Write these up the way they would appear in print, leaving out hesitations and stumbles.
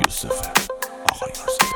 یوسفه، آقا یوسفه.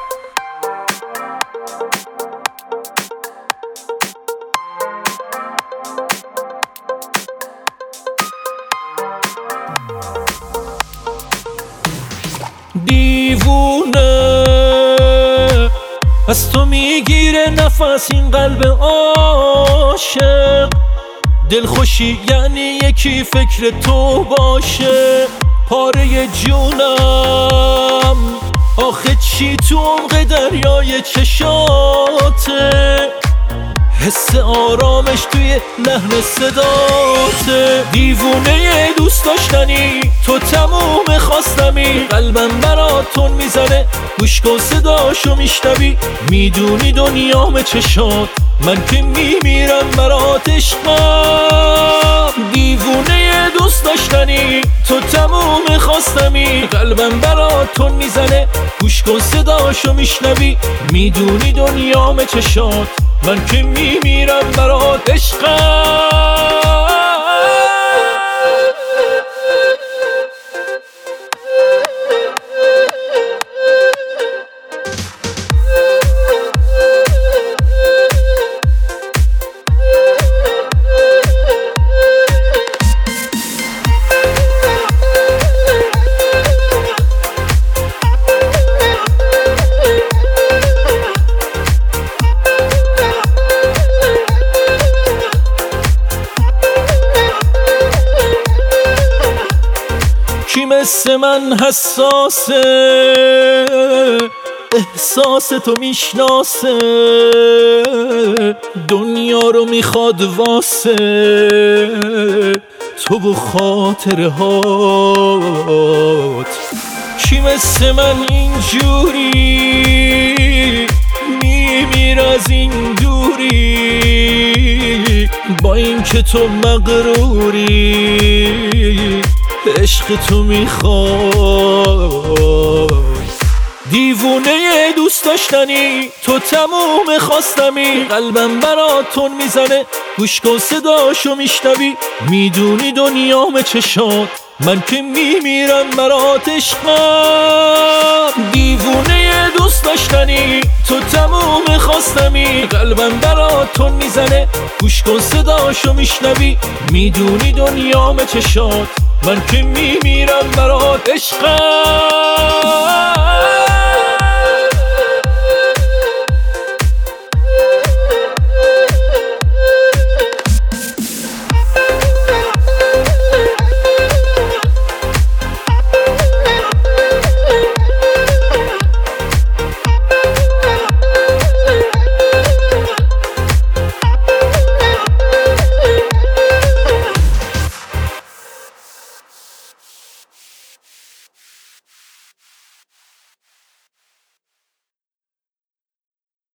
دیوونه از تو میگیره نفس این قلب عاشق، دلخوشی یعنی یکی فکر تو باشه. پاره جونم آخه چی تو عمق دریای چشاته، حس آرامش توی لحن صداته. دیوونه دوست داشتنی تو تموم خواستمی، قلبم براتون میزنه گوش کن صداشو میشنوی. میدونی دنیام چشات من که میمیرم برات عشقم. دیوونه دوست داشتنی تو تموم خواستمی، قلبم براتون میزنه گوش کن صداشو میشنوی. میدونی دنیام چشات من که میمیرم برات عشقم. کی مثل من حساسه احساس تو میشناسه، دنیا رو میخواد واسه تو و خاطره هات. کی مثل من اینجوری میمیر از این دوری، با این که تو مغروری عشق تو میخوای. دیوونه دوست داشتنی تو تموم خواستمی، قلبم براتون میزنه گوش کن صداشو میشنوی. میدونی دنیام چشات من که میمیرم برات عشقم. دیوونه دوست داشتنی تو تموم خواستمی، قلبم براتون میزنه گوش کن صداشو میشنوی. میدونی دنیام چشات من که میمیرم برات عشقم.